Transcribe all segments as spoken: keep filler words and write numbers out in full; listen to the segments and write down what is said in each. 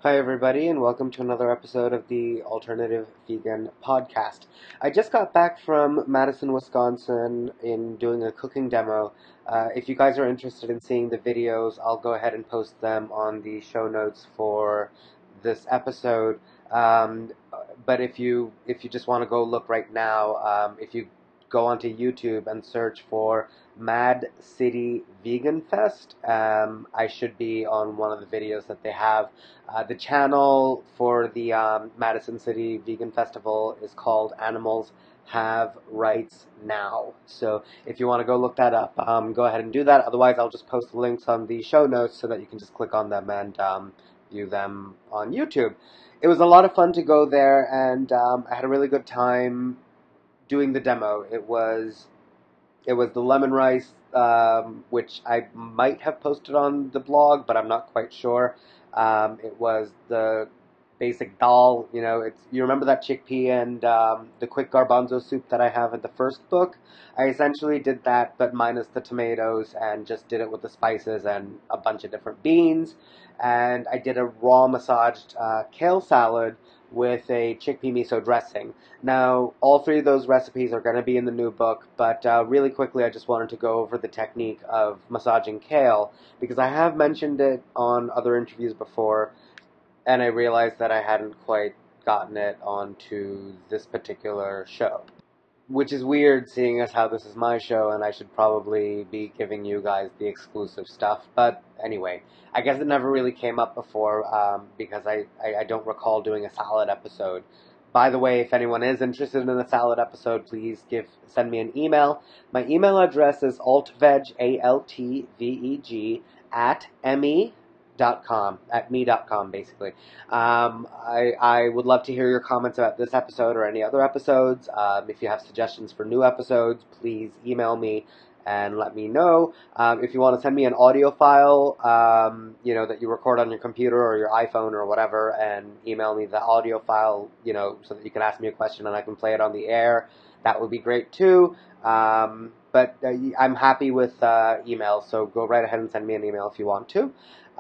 Hi, everybody, and welcome to another episode of the Alternative Vegan Podcast. I just got back from Madison, Wisconsin in doing a cooking demo. Uh, if you guys are interested in seeing the videos, I'll go ahead and post them on the show notes for this episode. Um, but if you if you just want to go look right now, um, if you go onto YouTube and search for Mad City Vegan Fest, um, I should be on one of the videos that they have. Uh, the channel for the um, Madison City Vegan Festival is called Animals Have Rights Now. So if you want to go look that up, um, go ahead and do that. Otherwise, I'll just post the links on the show notes so that you can just click on them and um, view them on YouTube. It was a lot of fun to go there, and um, I had a really good time doing the demo. It was it was the lemon rice, um, which I might have posted on the blog, but I'm not quite sure. Um, it was the basic dal, you know, it's you remember that chickpea and um, the quick garbanzo soup that I have in the first book? I essentially did that, but minus the tomatoes, and just did it with the spices and a bunch of different beans. And I did a raw massaged uh, kale salad with a chickpea miso dressing. Now, all three of those recipes are going to be in the new book, but uh, really quickly I just wanted to go over the technique of massaging kale, because I have mentioned it on other interviews before, and I realized that I hadn't quite gotten it onto this particular show. Which is weird, seeing as how this is my show, and I should probably be giving you guys the exclusive stuff. But anyway, I guess it never really came up before, um, because I, I, I don't recall doing a salad episode. By the way, if anyone is interested in a salad episode, please give send me an email. My email address is altveg, A L T V E G, at me dot com, at me dot com, basically. Um, I, I would love to hear your comments about this episode or any other episodes. Um, if you have suggestions for new episodes, please email me and let me know. Um, if you want to send me an audio file, um, you know, that you record on your computer or your iPhone or whatever, and email me the audio file, you know, so that you can ask me a question and I can play it on the air, that would be great too. Um, but uh, I'm happy with uh, emails, so go right ahead and send me an email if you want to.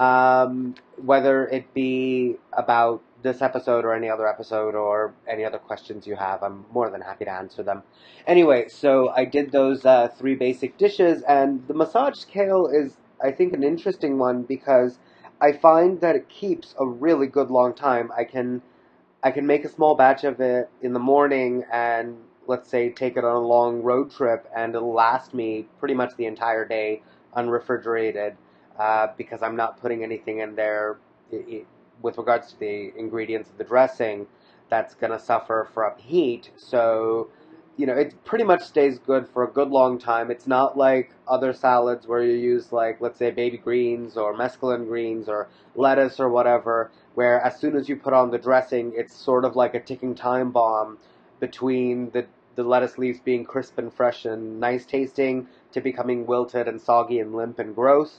Um, whether it be about this episode or any other episode or any other questions you have, I'm more than happy to answer them. Anyway, so I did those uh, three basic dishes, and the massaged kale is, I think, an interesting one because I find that it keeps a really good long time. I can I can make a small batch of it in the morning and, let's say, take it on a long road trip, and it'll last me pretty much the entire day unrefrigerated, uh, because I'm not putting anything in there it, it, with regards to the ingredients of the dressing that's going to suffer from heat. So, you know, it pretty much stays good for a good long time. It's not like other salads where you use, like, let's say, baby greens or mesclun greens or lettuce or whatever, where as soon as you put on the dressing, it's sort of like a ticking time bomb between the, the lettuce leaves being crisp and fresh and nice tasting to becoming wilted and soggy and limp and gross.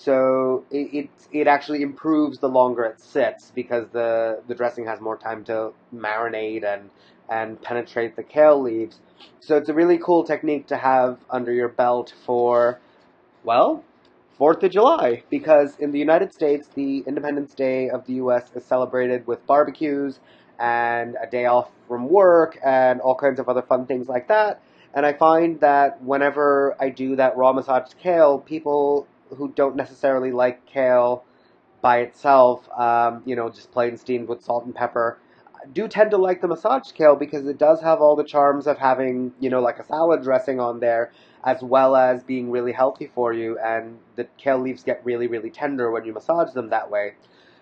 So it, it, it actually improves the longer it sits because the, the dressing has more time to marinate and, and penetrate the kale leaves. So it's a really cool technique to have under your belt for, well, Fourth of July, because in the United States, the Independence Day of the U S is celebrated with barbecues and a day off from work and all kinds of other fun things like that. And I find that whenever I do that raw massaged kale, people who don't necessarily like kale by itself, um, you know, just plain steamed with salt and pepper, do tend to like the massaged kale because it does have all the charms of having, you know, like a salad dressing on there, as well as being really healthy for you, and the kale leaves get really, really tender when you massage them that way.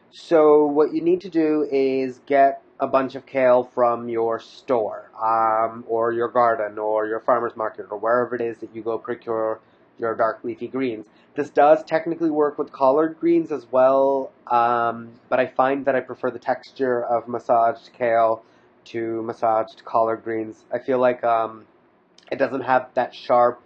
So what you need to do is get a bunch of kale from your store, um, or your garden, or your farmer's market, or wherever it is that you go procure your dark leafy greens. This does technically work with collard greens as well, um, but I find that I prefer the texture of massaged kale to massaged collard greens. I feel like um, it doesn't have that sharp,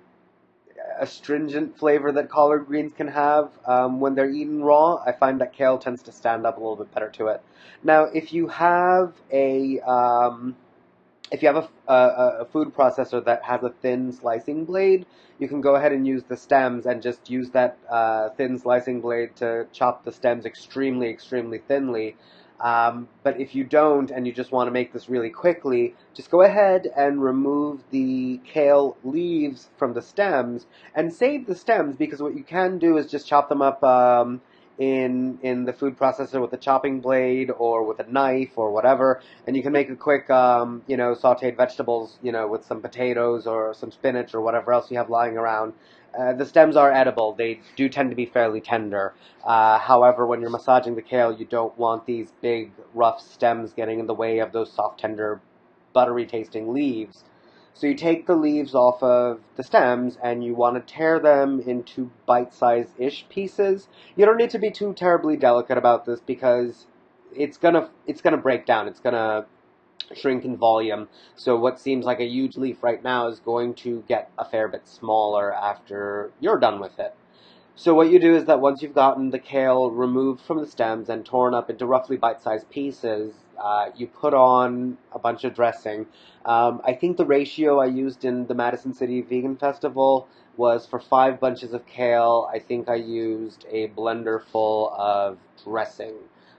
astringent flavor that collard greens can have um, when they're eaten raw. I find that kale tends to stand up a little bit better to it. Now, if you have a um, if you have a, a, a food processor that has a thin slicing blade, you can go ahead and use the stems and just use that uh, thin slicing blade to chop the stems extremely, extremely thinly. Um, but if you don't and you just want to make this really quickly, just go ahead and remove the kale leaves from the stems and save the stems, because what you can do is just chop them up um, in in the food processor with a chopping blade or with a knife or whatever, and you can make a quick, um, you know, sautéed vegetables, you know, with some potatoes or some spinach or whatever else you have lying around. Uh, the stems are edible. They do tend to be fairly tender. Uh, however, when you're massaging the kale, you don't want these big, rough stems getting in the way of those soft, tender, buttery-tasting leaves. So you take the leaves off of the stems and you want to tear them into bite-sized-ish pieces. You don't need to be too terribly delicate about this, because it's gonna it's gonna break down. It's gonna shrink in volume. So what seems like a huge leaf right now is going to get a fair bit smaller after you're done with it. So what you do is that once you've gotten the kale removed from the stems and torn up into roughly bite-sized pieces, uh, you put on a bunch of dressing. Um, I think the ratio I used in the Madison City Vegan Festival was for five bunches of kale. I think I used a blender full of dressing.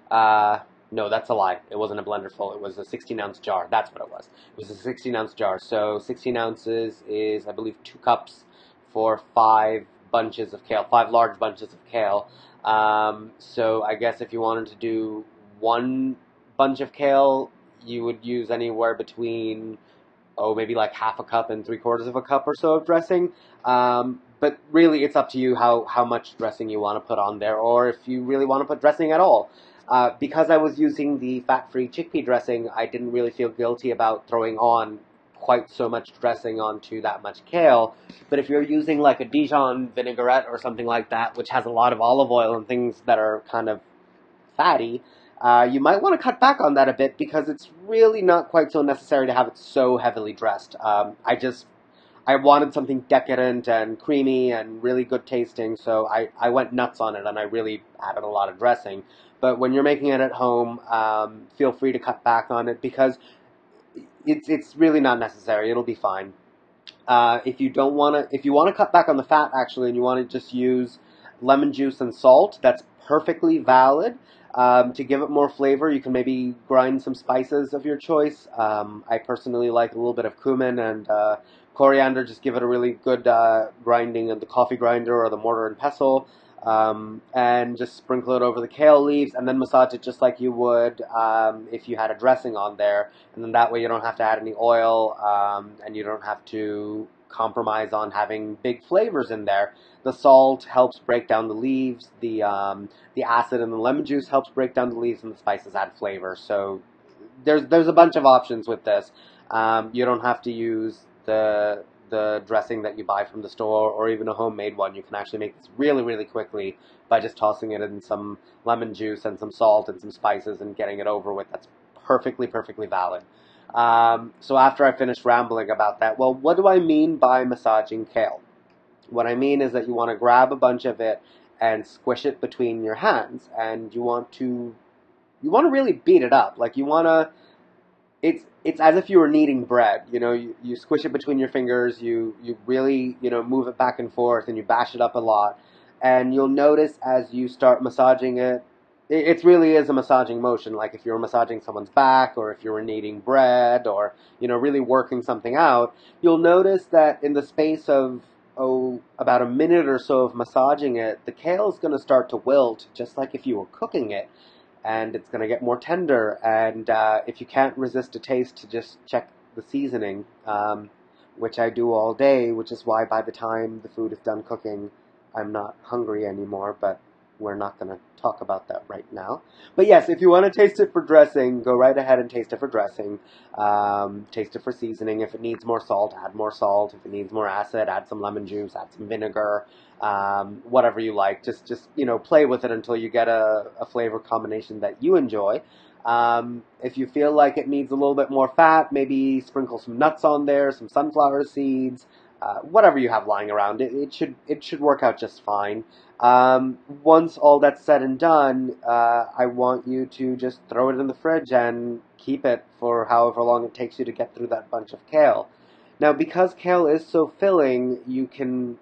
Uh, no, that's a lie. It wasn't a blender full. It was a sixteen ounce jar. That's what it was. It was a sixteen ounce jar. So sixteen ounces is, I believe, two cups for five bunches of kale, five large bunches of kale. Um, so I guess if you wanted to do one bunch of kale, you would use anywhere between, oh, maybe like half a cup and three quarters of a cup or so of dressing. Um, but really, it's up to you how, how much dressing you want to put on there, or if you really want to put dressing at all. Uh, because I was using the fat-free chickpea dressing, I didn't really feel guilty about throwing on quite so much dressing onto that much kale. But if you're using like a Dijon vinaigrette or something like that, which has a lot of olive oil and things that are kind of fatty, uh, you might want to cut back on that a bit, because it's really not quite so necessary to have it so heavily dressed. Um, I just, I wanted something decadent and creamy and really good tasting, so I, I went nuts on it, and I really added a lot of dressing. But when you're making it at home, um, feel free to cut back on it, because it's it's really not necessary. It'll be fine. Uh, if you don't want to, if you want to cut back on the fat, actually, and you want to just use lemon juice and salt, that's perfectly valid. Um, to give it more flavor, you can maybe grind some spices of your choice. Um, I personally like a little bit of cumin and uh, coriander. Just give it a really good uh, grinding in the coffee grinder or the mortar and pestle. Um, and just sprinkle it over the kale leaves, and then massage it just like you would um, if you had a dressing on there. And then that way you don't have to add any oil, um, and you don't have to compromise on having big flavors in there. The salt helps break down the leaves. The um, the acid in the lemon juice helps break down the leaves, and the spices add flavor. So there's there's a bunch of options with this. Um, you don't have to use the the dressing that you buy from the store, or even a homemade one. You can actually make this really, really quickly by just tossing it in some lemon juice and some salt and some spices and getting it over with. That's perfectly, perfectly valid. Um, so after I finished rambling about that, well, what do I mean by massaging kale? What I mean is that you want to grab a bunch of it and squish it between your hands, and you want to you want to really beat it up. Like, you want to it's it's as if you were kneading bread. You know, you, you squish it between your fingers, you you really, you know, move it back and forth, and you bash it up a lot. And you'll notice as you start massaging it, it, it really is a massaging motion. Like if you were massaging someone's back, or if you were kneading bread, or, you know, really working something out, you'll notice that in the space of, oh, about a minute or so of massaging it, the kale is going to start to wilt, just like if you were cooking it, and it's going to get more tender. And uh, if you can't resist a taste, to just check the seasoning, um, which I do all day, which is why by the time the food is done cooking, I'm not hungry anymore, but we're not going to talk about that right now. But yes, if you want to taste it for dressing, go right ahead and taste it for dressing. Um, taste it for seasoning. If it needs more salt, add more salt. If it needs more acid, add some lemon juice, add some vinegar, um, whatever you like. Just, just you know, play with it until you get a, a flavor combination that you enjoy. Um, if you feel like it needs a little bit more fat, maybe sprinkle some nuts on there, some sunflower seeds, uh, whatever you have lying around. It, it should it should work out just fine. Um, once all that's said and done, uh, I want you to just throw it in the fridge and keep it for however long it takes you to get through that bunch of kale. Now, because kale is so filling, you can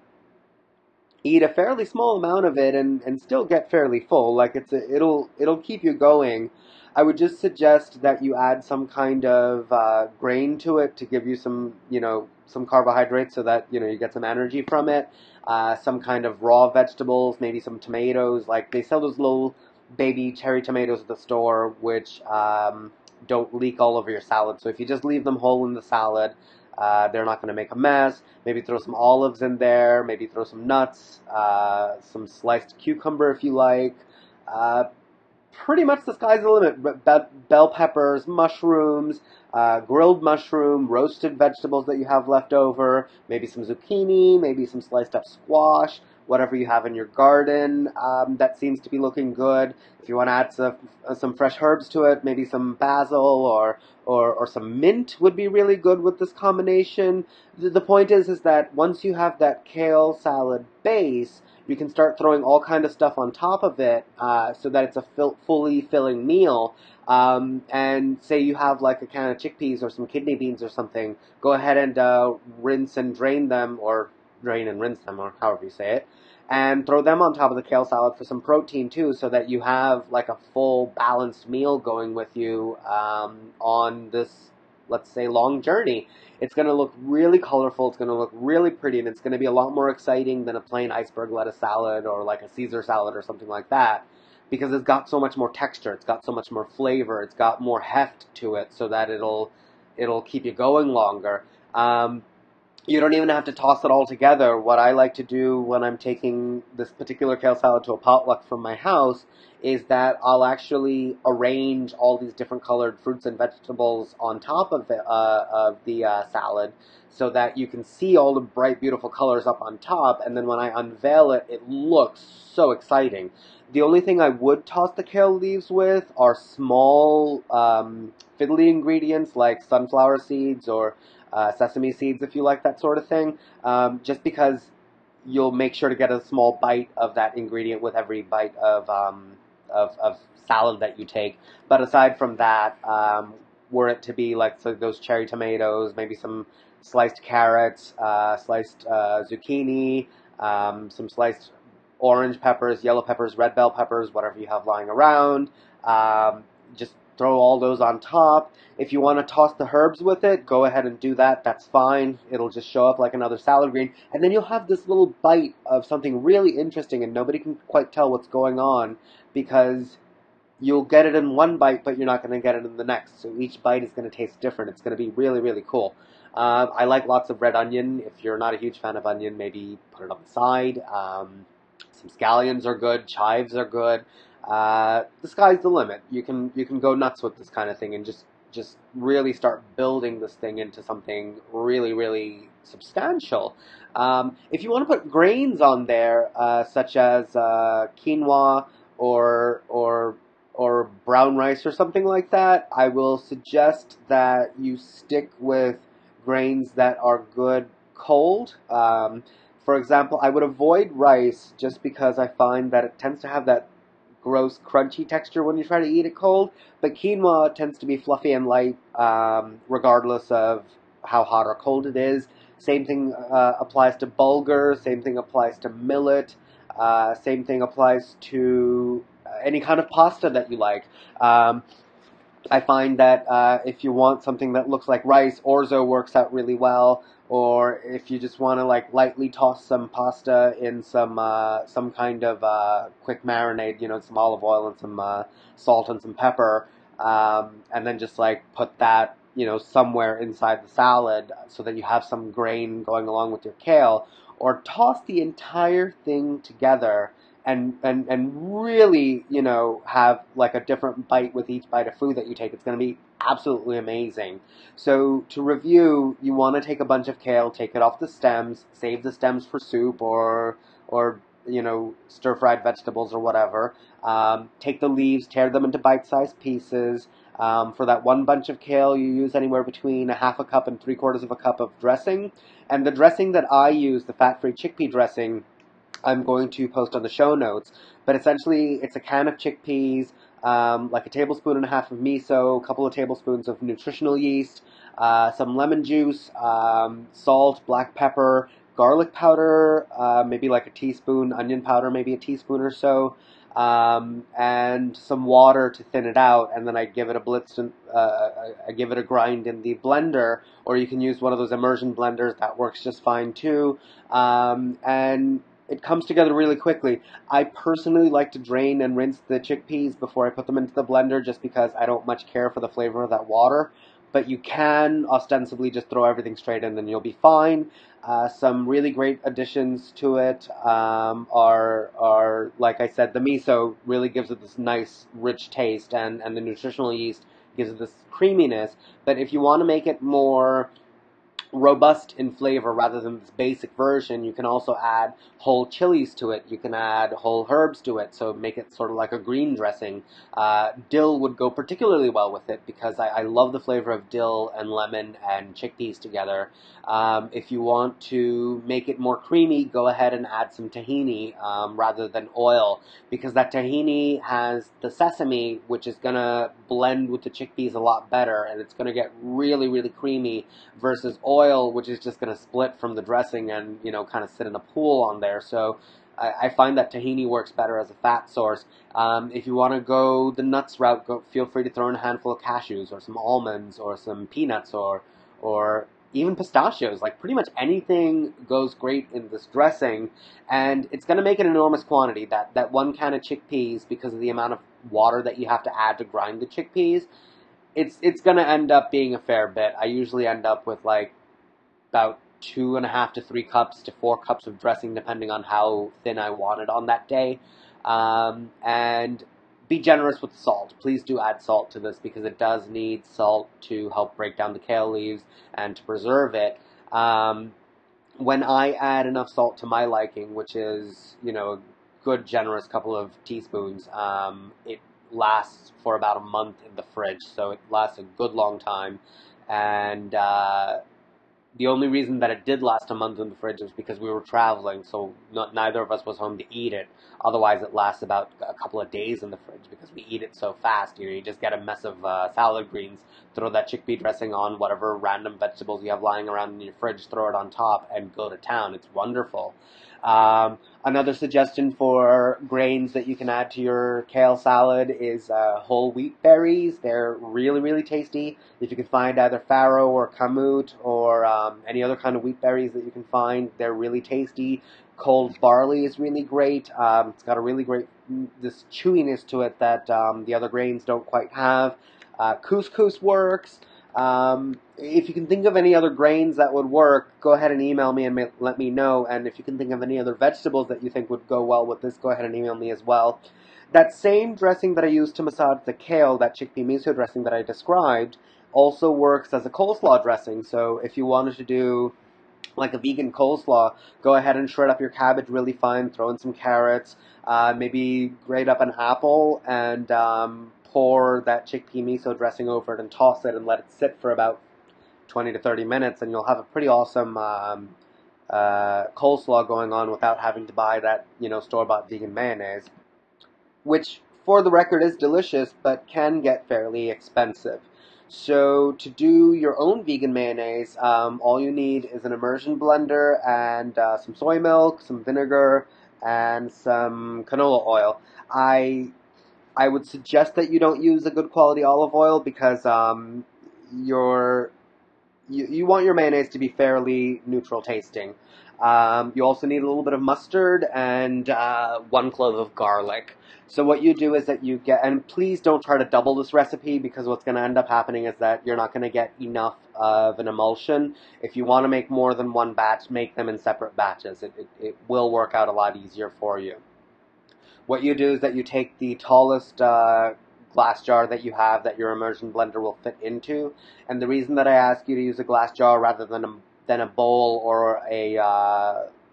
eat a fairly small amount of it and, and still get fairly full. Like it's a, it'll it'll keep you going. I would just suggest that you add some kind of uh, grain to it to give you some you know some carbohydrates so that you know you get some energy from it. Uh, some kind of raw vegetables, maybe some tomatoes. Like they sell those little baby cherry tomatoes at the store, which um, don't leak all over your salad. So if you just leave them whole in the salad, uh, they're not going to make a mess. Maybe throw some olives in there. Maybe throw some nuts, uh, some sliced cucumber if you like. Uh, pretty much the sky's the limit. Be- bell peppers, mushrooms, uh, grilled mushroom, roasted vegetables that you have left over, maybe some zucchini, maybe some sliced up squash, whatever you have in your garden um, that seems to be looking good. If you want to add some, uh, some fresh herbs to it, maybe some basil or, or, or some mint would be really good with this combination. The, the point is, is that once you have that kale salad base, you can start throwing all kind of stuff on top of it uh, so that it's a fill, fully filling meal. Um, and say you have like a can of chickpeas or some kidney beans or something, go ahead and uh, rinse and drain them, or drain and rinse them, or however you say it, and throw them on top of the kale salad for some protein too, so that you have like a full balanced meal going with you um, on this, let's say, long journey. It's going to look really colorful, it's going to look really pretty, and it's going to be a lot more exciting than a plain iceberg lettuce salad or like a Caesar salad or something like that, because it's got so much more texture, it's got so much more flavor, it's got more heft to it, so that it'll it'll keep you going longer. Um, you don't even have to toss it all together. What I like to do when I'm taking this particular kale salad to a potluck from my house is that I'll actually arrange all these different colored fruits and vegetables on top of, it, uh, of the uh, salad so that you can see all the bright, beautiful colors up on top, and then when I unveil it, it looks so exciting. The only thing I would toss the kale leaves with are small um, fiddly ingredients like sunflower seeds or Uh, sesame seeds if you like that sort of thing, um, just because you'll make sure to get a small bite of that ingredient with every bite of, um, of, of salad that you take. But aside from that, um, were it to be like so those cherry tomatoes, maybe some sliced carrots, uh, sliced uh, zucchini, um, some sliced orange peppers, yellow peppers, red bell peppers, whatever you have lying around, um, just throw all those on top. If you want to toss the herbs with it, go ahead and do that. That's fine. It'll just show up like another salad green. And then you'll have this little bite of something really interesting, and nobody can quite tell what's going on because you'll get it in one bite, but you're not going to get it in the next. So each bite is going to taste different. It's going to be really, really cool. Uh, I like lots of red onion. If you're not a huge fan of onion, maybe put it on the side. Um, some scallions are good. Chives are good. Uh, the sky's the limit. You can you can go nuts with this kind of thing and just just really start building this thing into something really really substantial. Um, if you want to put grains on there, uh, such as uh, quinoa or or or brown rice or something like that, I will suggest that you stick with grains that are good cold. Um, for example, I would avoid rice just because I find that it tends to have that gross, crunchy texture when you try to eat it cold. But quinoa tends to be fluffy and light, um, regardless of how hot or cold it is. Same thing uh, applies to bulgur. Same thing applies to millet. Uh, same thing applies to any kind of pasta that you like. Um, I find that uh, if you want something that looks like rice, orzo works out really well. Or if you just want to like lightly toss some pasta in some uh, some kind of uh, quick marinade, you know, some olive oil and some uh, salt and some pepper, um, and then just like put that, you know, somewhere inside the salad so that you have some grain going along with your kale, or toss the entire thing together and, and, and really, you know, have like a different bite with each bite of food that you take. It's going to be absolutely amazing. So to review, you want to take a bunch of kale, take it off the stems, save the stems for soup or or you know, stir-fried vegetables or whatever. Um, take the leaves, tear them into bite-sized pieces. Um, for that one bunch of kale, you use anywhere between a half a cup and three quarters of a cup of dressing. And the dressing that I use, the fat-free chickpea dressing, I'm going to post on the show notes. But essentially, it's a can of chickpeas, um, like a tablespoon and a half of miso, a couple of tablespoons of nutritional yeast, uh, some lemon juice, um, salt, black pepper, garlic powder, uh, maybe like a teaspoon, onion powder, maybe a teaspoon or so, um, and some water to thin it out. And then I give it a blitz, and, uh, I give it a grind in the blender, or you can use one of those immersion blenders. That works just fine too. Um, and it comes together really quickly. I personally like to drain and rinse the chickpeas before I put them into the blender, just because I don't much care for the flavor of that water. But you can ostensibly just throw everything straight in and you'll be fine. Uh, some really great additions to it um, are, are, like I said, the miso really gives it this nice, rich taste, and, and the nutritional yeast gives it this creaminess. But if you want to make it more robust in flavor rather than this basic version, you can also add whole chilies to it. You can add whole herbs to it, so make it sort of like a green dressing. Uh, dill would go particularly well with it because I, I love the flavor of dill and lemon and chickpeas together. Um, if you want to make it more creamy, go ahead and add some tahini um, rather than oil, because that tahini has the sesame, which is going to blend with the chickpeas a lot better, and it's going to get really, really creamy, versus oil, which is just going to split from the dressing and, you know, kind of sit in a pool on there. So I, I find that tahini works better as a fat source. Um, if you want to go the nuts route, go, feel free to throw in a handful of cashews or some almonds or some peanuts or or even pistachios. Like, pretty much anything goes great in this dressing, and it's going to make an enormous quantity. That, that one can of chickpeas, because of the amount of water that you have to add to grind the chickpeas, it's it's going to end up being a fair bit. I usually end up with like about two and a half to three cups to four cups of dressing, depending on how thin I want it on that day. Um, and be generous with salt. Please do add salt to this, because it does need salt to help break down the kale leaves and to preserve it. Um, when I add enough salt to my liking, which is, you know, a good generous couple of teaspoons, um, it lasts for about a month in the fridge, so it lasts a good long time. And uh, the only reason that it did last a month in the fridge was because we were traveling, so not, neither of us was home to eat it. Otherwise, it lasts about a couple of days in the fridge because we eat it so fast. You know, you just get a mess of uh, salad greens, throw that chickpea dressing on whatever random vegetables you have lying around in your fridge, throw it on top, and go to town. It's wonderful. Um, another suggestion for grains that you can add to your kale salad is uh, whole wheat berries. They're really, really tasty. If you can find either farro or kamut or um, any other kind of wheat berries that you can find, they're really tasty. Cold barley is really great. Um, it's got a really great this chewiness to it that um, the other grains don't quite have. Uh, couscous works. Um, if you can think of any other grains that would work, go ahead and email me and ma- let me know. And if you can think of any other vegetables that you think would go well with this, go ahead and email me as well. That same dressing that I used to massage the kale, that chickpea miso dressing that I described, also works as a coleslaw dressing. So if you wanted to do like a vegan coleslaw, go ahead and shred up your cabbage really fine, throw in some carrots, uh, maybe grate up an apple, and um, pour that chickpea miso dressing over it and toss it and let it sit for about twenty to thirty minutes, and you'll have a pretty awesome um, uh, coleslaw going on without having to buy that, you know, store-bought vegan mayonnaise, which, for the record, is delicious, but can get fairly expensive. So to do your own vegan mayonnaise, um, all you need is an immersion blender and uh, some soy milk, some vinegar, and some canola oil. I I would suggest that you don't use a good quality olive oil, because um, your you, you want your mayonnaise to be fairly neutral tasting. Um, you also need a little bit of mustard and uh, one clove of garlic. So what you do is that you get, and please don't try to double this recipe, because what's going to end up happening is that you're not going to get enough of an emulsion. If you want to make more than one batch, make them in separate batches. It, it, it will work out a lot easier for you. What you do is that you take the tallest uh, glass jar that you have that your immersion blender will fit into. And the reason that I ask you to use a glass jar rather than a, than a bowl or a uh,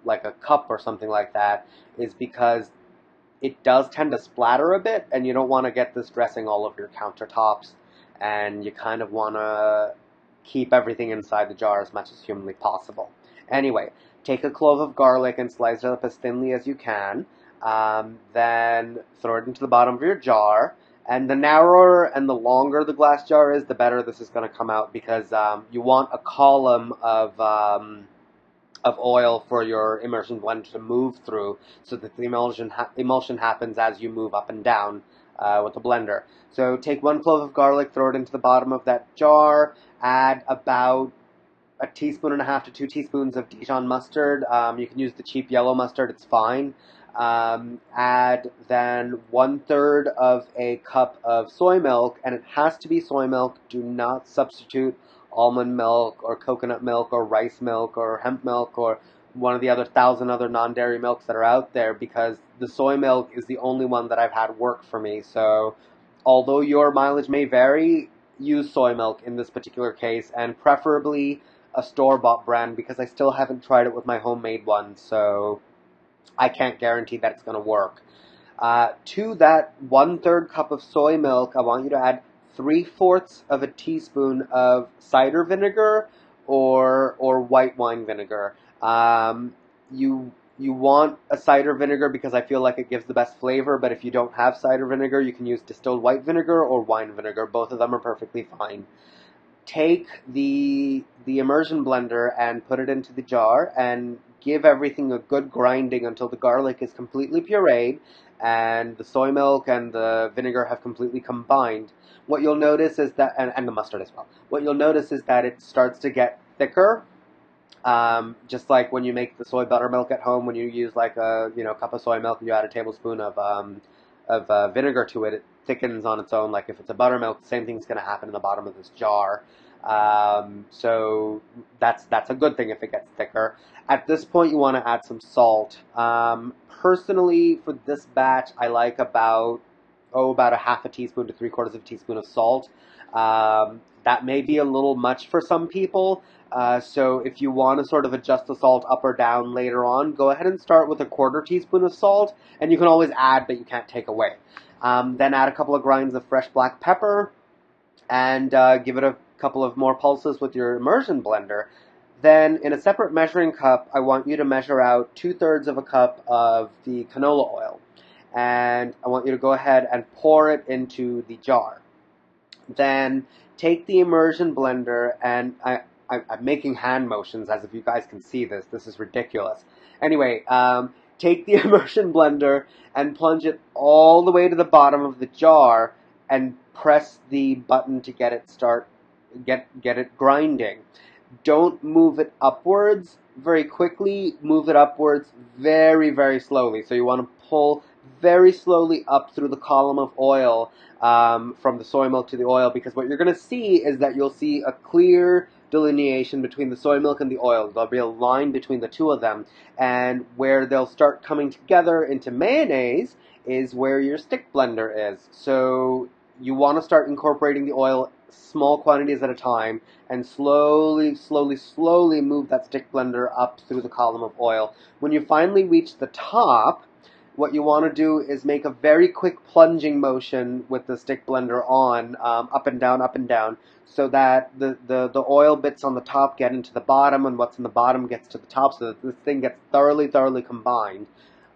like a cup or something like that is because it does tend to splatter a bit, and you don't want to get this dressing all over your countertops, and you kind of want to keep everything inside the jar as much as humanly possible. Anyway, take a clove of garlic and slice it up as thinly as you can. Um, then throw it into the bottom of your jar. And the narrower and the longer the glass jar is, the better this is going to come out, because um, you want a column of um, of oil for your immersion blender to move through, so that the emulsion ha- emulsion happens as you move up and down uh, with the blender. So take one clove of garlic, throw it into the bottom of that jar, add about a teaspoon and a half to two teaspoons of Dijon mustard. Um, you can use the cheap yellow mustard, it's fine. Um, add then one third of a cup of soy milk, and it has to be soy milk. Do not substitute almond milk or coconut milk or rice milk or hemp milk or one of the other thousand other non-dairy milks that are out there, because the soy milk is the only one that I've had work for me. So although your mileage may vary, use soy milk in this particular case, and preferably a store-bought brand, because I still haven't tried it with my homemade one, so I can't guarantee that it's going to work. Uh, to that one-third cup of soy milk, I want you to add three-fourths of a teaspoon of cider vinegar or or white wine vinegar. Um, you you want a cider vinegar because I feel like it gives the best flavor, but if you don't have cider vinegar, you can use distilled white vinegar or wine vinegar. Both of them are perfectly fine. Take the the immersion blender and put it into the jar and give everything a good grinding until the garlic is completely pureed and the soy milk and the vinegar have completely combined. What you'll notice is that, and, and the mustard as well, what you'll notice is that it starts to get thicker, um, just like when you make the soy buttermilk at home. When you use like a you know cup of soy milk and you add a tablespoon of um, of uh, vinegar to it, it thickens on its own. Like if it's a buttermilk, the same thing's going to happen in the bottom of this jar. Um, so that's that's a good thing if it gets thicker. At this point, you want to add some salt. Um, personally, for this batch, I like about oh about a half a teaspoon to three quarters of a teaspoon of salt. Um, that may be a little much for some people. Uh, so if you want to sort of adjust the salt up or down later on, go ahead and start with a quarter teaspoon of salt, and you can always add, but you can't take away. Um, then add a couple of grinds of fresh black pepper, and uh, give it a couple of more pulses with your immersion blender. Then, in a separate measuring cup, I want you to measure out two-thirds of a cup of the canola oil. And I want you to go ahead and pour it into the jar. Then take the immersion blender, and I, I, I'm making hand motions as if you guys can see this. This is ridiculous. Anyway, um, take the immersion blender and plunge it all the way to the bottom of the jar and press the button to get it start, get get it grinding. Don't move it upwards very quickly. Move it upwards very, very slowly. So you want to pull very slowly up through the column of oil um, from the soy milk to the oil, because what you're going to see is that you'll see a clear delineation between the soy milk and the oil. There'll be a line between the two of them, and where they'll start coming together into mayonnaise is where your stick blender is. So you want to start incorporating the oil small quantities at a time, and slowly, slowly, slowly move that stick blender up through the column of oil. When you finally reach the top, what you want to do is make a very quick plunging motion with the stick blender on, um, up and down, up and down, so that the, the, the oil bits on the top get into the bottom, and what's in the bottom gets to the top, so that this thing gets thoroughly, thoroughly combined.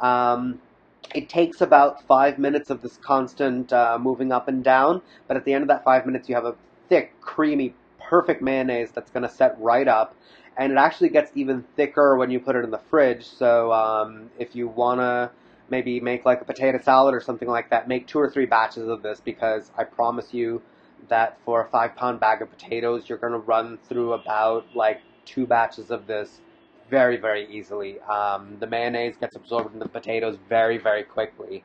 Um, It takes about five minutes of this constant uh, moving up and down, but at the end of that five minutes, you have a thick, creamy, perfect mayonnaise that's going to set right up, and it actually gets even thicker when you put it in the fridge. So um, if you want to maybe make like a potato salad or something like that, make two or three batches of this, because I promise you that for a five-pound bag of potatoes, you're going to run through about like two batches of this very, very easily. Um, the mayonnaise gets absorbed into the potatoes very, very quickly.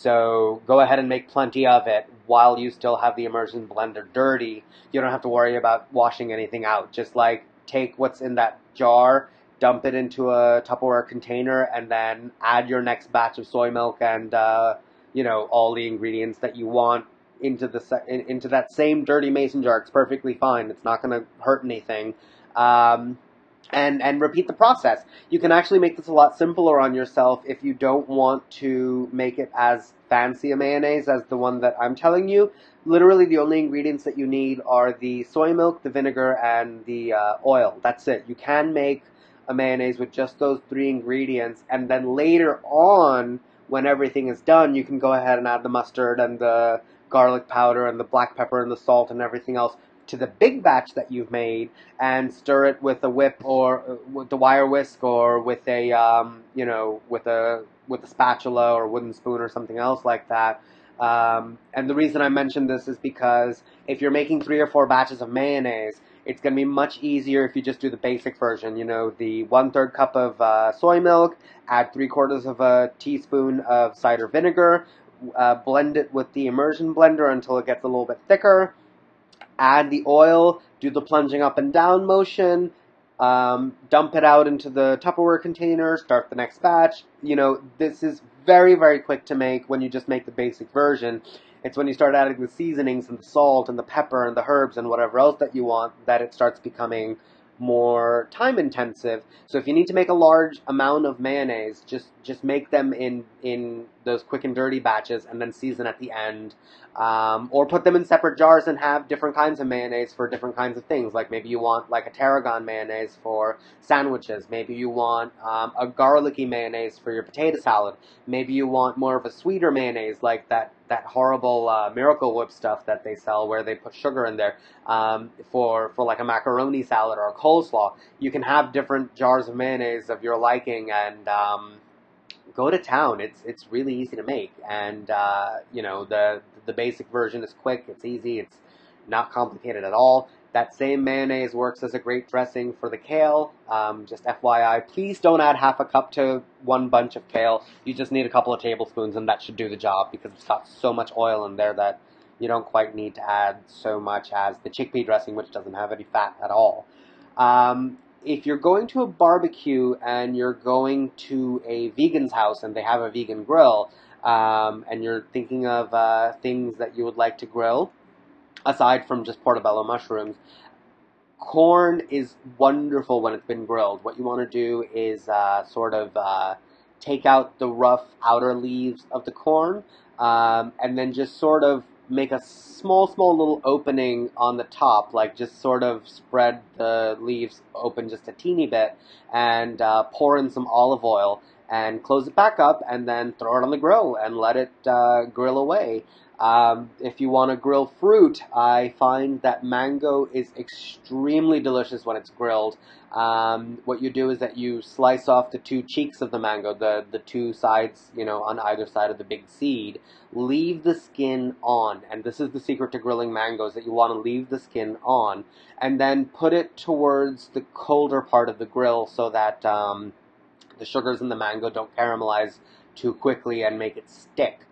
So go ahead and make plenty of it while you still have the immersion blender dirty. You don't have to worry about washing anything out. Just like take what's in that jar, dump it into a Tupperware container, and then add your next batch of soy milk and uh, you know all the ingredients that you want into the se- in, into that same dirty mason jar. It's perfectly fine. It's not going to hurt anything. Um, and and repeat the process. You can actually make this a lot simpler on yourself if you don't want to make it as fancy a mayonnaise as the one that I'm telling you. Literally, the only ingredients that you need are the soy milk, the vinegar, and the uh, oil. That's it. You can make a mayonnaise with just those three ingredients, and then later on, when everything is done, you can go ahead and add the mustard and the garlic powder and the black pepper and the salt and everything else to the big batch that you've made, and stir it with a whip or uh, with the wire whisk, or with a um, you know with a with a spatula or wooden spoon or something else like that. Um, and the reason I mention this is because if you're making three or four batches of mayonnaise, it's going to be much easier if you just do the basic version. You know, the one third cup of uh, soy milk, add three quarters of a teaspoon of cider vinegar, uh, blend it with the immersion blender until it gets a little bit thicker. Add the oil, do the plunging up and down motion, um, dump it out into the Tupperware container, start the next batch. You know, this is very, very quick to make when you just make the basic version. It's when you start adding the seasonings and the salt and the pepper and the herbs and whatever else that you want that it starts becoming more time intensive. So if you need to make a large amount of mayonnaise, just just make them in in those quick and dirty batches and then season at the end. Um, or put them in separate jars and have different kinds of mayonnaise for different kinds of things. Like maybe you want like a tarragon mayonnaise for sandwiches. Maybe you want um, a garlicky mayonnaise for your potato salad. Maybe you want more of a sweeter mayonnaise, like that that horrible uh, Miracle Whip stuff that they sell where they put sugar in there, um, for for like a macaroni salad or a coleslaw. You can have different jars of mayonnaise of your liking, and um, go to town. It's it's really easy to make, and uh, you know the the basic version is quick. It's easy. It's not complicated at all. That same mayonnaise works as a great dressing for the kale. Um, just F Y I, please don't add half a cup to one bunch of kale. You just need a couple of tablespoons, and that should do the job because it's got so much oil in there that you don't quite need to add so much as the chickpea dressing, which doesn't have any fat at all. Um, if you're going to a barbecue and you're going to a vegan's house and they have a vegan grill, um, and you're thinking of uh, things that you would like to grill, aside from just portobello mushrooms, corn is wonderful when it's been grilled. What you want to do is uh, sort of uh, take out the rough outer leaves of the corn, um, and then just sort of make a small, small little opening on the top, like just sort of spread the leaves open just a teeny bit, and uh, pour in some olive oil, and close it back up, and then throw it on the grill and let it uh, grill away. Um, if you want to grill fruit, I find that mango is extremely delicious when it's grilled. Um, what you do is that you slice off the two cheeks of the mango, the, the two sides, you know, on either side of the big seed. Leave the skin on, and this is the secret to grilling mangoes, that you want to leave the skin on, and then put it towards the colder part of the grill so that um, the sugars in the mango don't caramelize too quickly and make it stick.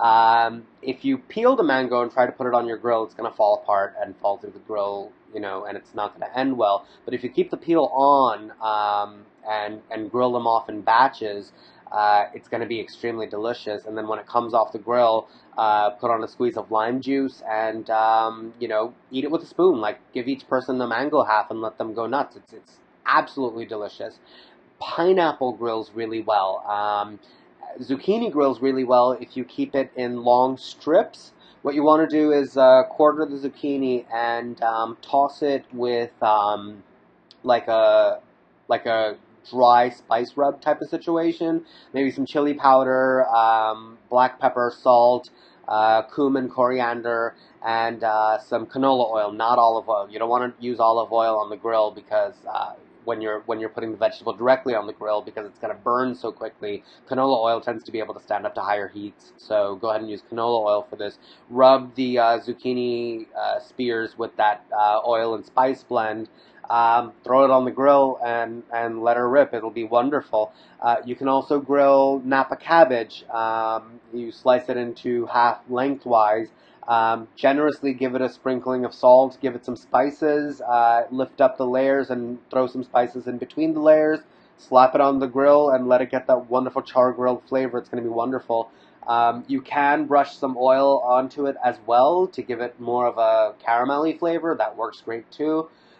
Um, if you peel the mango and try to put it on your grill, it's going to fall apart and fall through the grill, you know, and it's not going to end well. But if you keep the peel on um, and and grill them off in batches, uh, it's going to be extremely delicious. And then when it comes off the grill, uh, put on a squeeze of lime juice and, um, you know, eat it with a spoon. Like, give each person a mango half and let them go nuts. It's, it's absolutely delicious. Pineapple grills really well. Um, Zucchini grills really well if you keep it in long strips. What you want to do is uh, quarter the zucchini and um, toss it with um, like a like a dry spice rub type of situation. Maybe some chili powder, um, black pepper, salt, uh, cumin, coriander, and uh, some canola oil, not olive oil. You don't want to use olive oil on the grill because uh, when you're when you're putting the vegetable directly on the grill, because it's going to burn so quickly. Canola oil tends to be able to stand up to higher heats, so go ahead and use canola oil for this. Rub the uh, zucchini uh, spears with that uh, oil and spice blend. Um, throw it on the grill and, and let her rip. It'll be wonderful. Uh, you can also grill Napa cabbage. Um, you slice it into half lengthwise. Um, generously give it a sprinkling of salt, give it some spices, uh, lift up the layers and throw some spices in between the layers, slap it on the grill and let it get that wonderful char grilled flavor. It's going to be wonderful. Um, you can brush some oil onto it as well to give it more of a caramelly flavor. That works great too.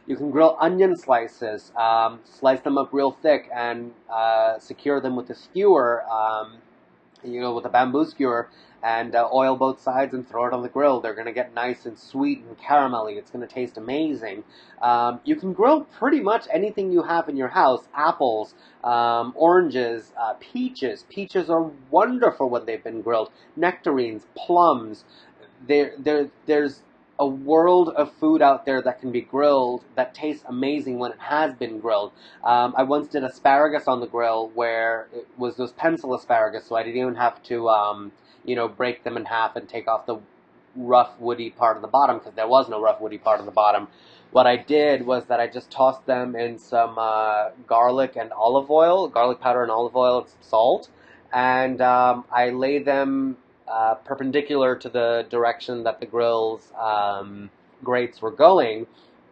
You can grill onion slices, um, slice them up real thick, and uh, secure them with a skewer, um, you know, with a bamboo skewer, and uh, oil both sides and throw it on the grill. They're going to get nice and sweet and caramelly. It's going to taste amazing. Um, you can grill pretty much anything you have in your house. Apples, um, oranges, uh, peaches. Peaches are wonderful when they've been grilled. Nectarines, plums. There, there, there's a world of food out there that can be grilled that tastes amazing when it has been grilled. Um, I once did asparagus on the grill where it was those pencil asparagus, so I didn't even have to, um, you know, break them in half and take off the rough woody part of the bottom, because there was no rough woody part of the bottom. What I did was that I just tossed them in some uh, garlic and olive oil, garlic powder and olive oil and some salt, and um, I lay them uh, perpendicular to the direction that the grill's um, grates were going,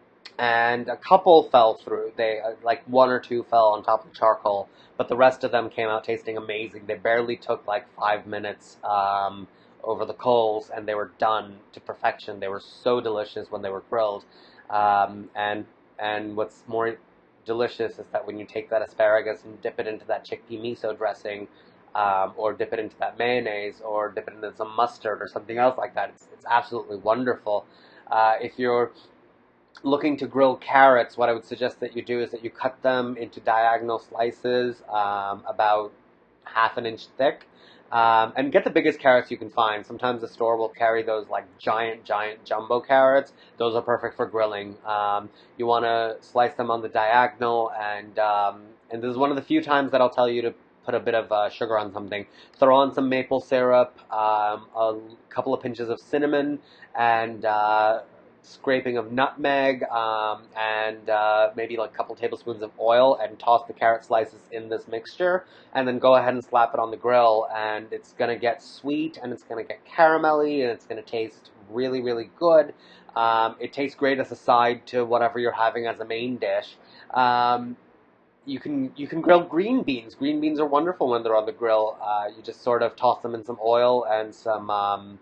and a couple fell through. They uh, like one or two fell on top of the charcoal, but the rest of them came out tasting amazing. They barely took like five minutes um, over the coals, and they were done to perfection. They were so delicious when they were grilled. Um, and and what's more delicious is that when you take that asparagus and dip it into that chickpea miso dressing, um, or dip it into that mayonnaise, or dip it into some mustard or something else like that, it's, it's absolutely wonderful. Uh, if you're looking to grill carrots, what I would suggest that you do is that you cut them into diagonal slices, um, about half an inch thick, um, and get the biggest carrots you can find. Sometimes the store will carry those like giant, giant jumbo carrots. Those are perfect for grilling. Um, you want to slice them on the diagonal, and um, and this is one of the few times that I'll tell you to put a bit of uh, sugar on something. Throw on some maple syrup, um, a couple of pinches of cinnamon, and uh, scraping of nutmeg, um, and uh, maybe like a couple tablespoons of oil, and toss the carrot slices in this mixture, and then go ahead and slap it on the grill, and it's going to get sweet, and it's going to get caramelly, and it's going to taste really, really good. Um, it tastes great as a side to whatever you're having as a main dish. Um, You can you can grill green beans. Green beans are wonderful when they're on the grill. Uh, you just sort of toss them in some oil and some um,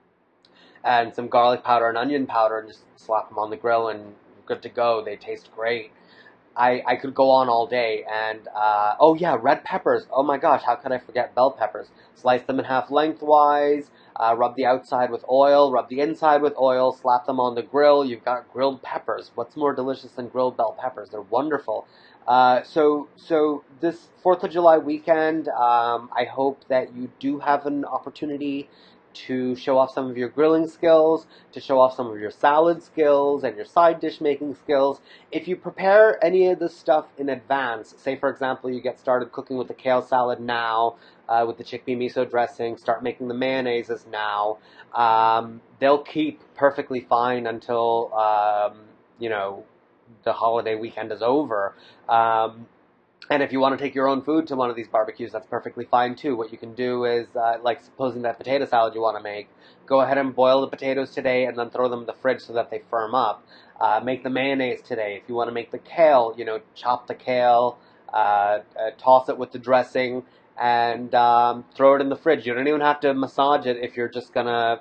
and some garlic powder and onion powder, and just slap them on the grill, and you're good to go. They taste great. I, I could go on all day. And uh, oh yeah, red peppers. Oh my gosh, how could I forget bell peppers? Slice them in half lengthwise. Uh, rub the outside with oil. Rub the inside with oil. Slap them on the grill. You've got grilled peppers. What's more delicious than grilled bell peppers? They're wonderful. Uh, so, so this Fourth of July weekend, um, I hope that you do have an opportunity to show off some of your grilling skills, to show off some of your salad skills and your side dish making skills. If you prepare any of this stuff in advance, say for example you get started cooking with the kale salad now, uh, with the chickpea miso dressing, start making the mayonnaises now, um, they'll keep perfectly fine until, um, you know, the holiday weekend is over. Um, and if you want to take your own food to one of these barbecues, that's perfectly fine too. What you can do is, uh, like supposing that potato salad you want to make, go ahead and boil the potatoes today and then throw them in the fridge so that they firm up. Uh, make the mayonnaise today. If you want to make the kale, you know, chop the kale, uh, uh, toss it with the dressing, and um, throw it in the fridge. You don't even have to massage it if you're just going to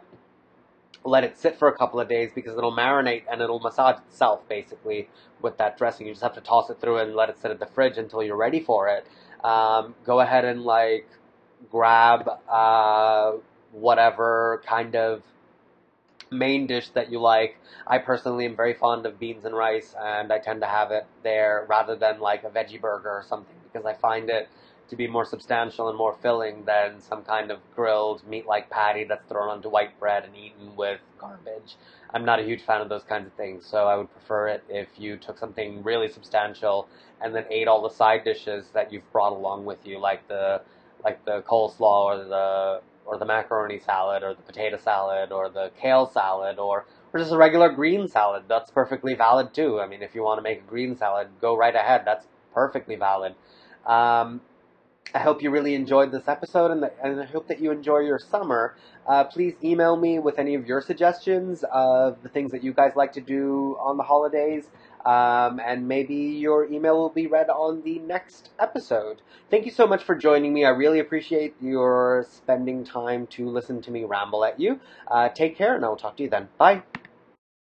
let it sit for a couple of days, because it'll marinate and it'll massage itself basically with that dressing. You just have to toss it through and let it sit in the fridge until you're ready for it. Um, go ahead and like grab uh, whatever kind of main dish that you like. I personally am very fond of beans and rice, and I tend to have it there rather than like a veggie burger or something, because I find it to be more substantial and more filling than some kind of grilled meat-like patty that's thrown onto white bread and eaten with garbage. I'm not a huge fan of those kinds of things, so I would prefer it if you took something really substantial and then ate all the side dishes that you've brought along with you, like the like the coleslaw or the or the macaroni salad or the potato salad or the kale salad, or or just a regular green salad. That's perfectly valid too. I mean, if you want to make a green salad, go right ahead. That's perfectly valid. Um, I hope you really enjoyed this episode, and, the, and I hope that you enjoy your summer. Uh, please email me with any of your suggestions of the things that you guys like to do on the holidays, um, and maybe your email will be read on the next episode. Thank you so much for joining me. I really appreciate your spending time to listen to me ramble at you. Uh, take care, and I will talk to you then. Bye.